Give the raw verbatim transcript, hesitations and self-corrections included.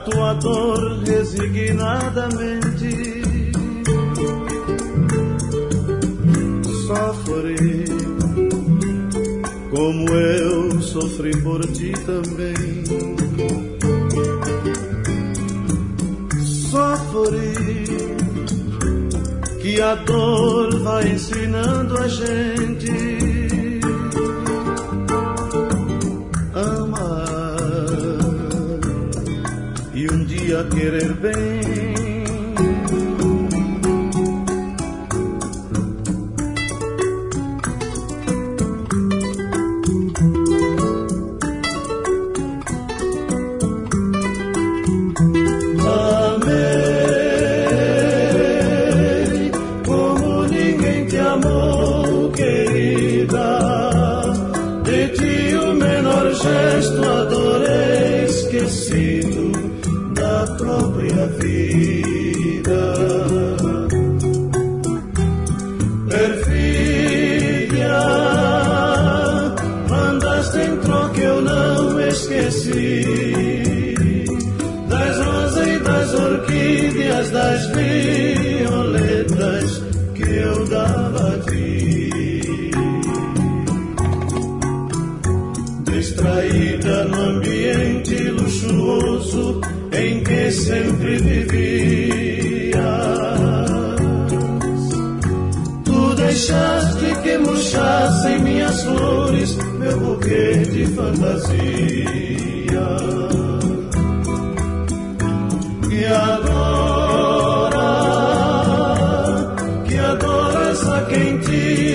tua dor resignadamente. Sofre como eu sofri por ti também. Sofre que a dor vai ensinando a gente. A querer bem. Amei como ninguém te amou, querida. De ti o menor gesto adorei, esquecido da própria vida. Perfídia, mandaste em troca, eu não esqueci das rosas e das orquídeas, das violetas que eu dava a ti. Distraída no ambiente luxuoso em que sempre vivias, tu deixaste que murchassem minhas flores, meu buquê de fantasia. E agora que adoras a quem te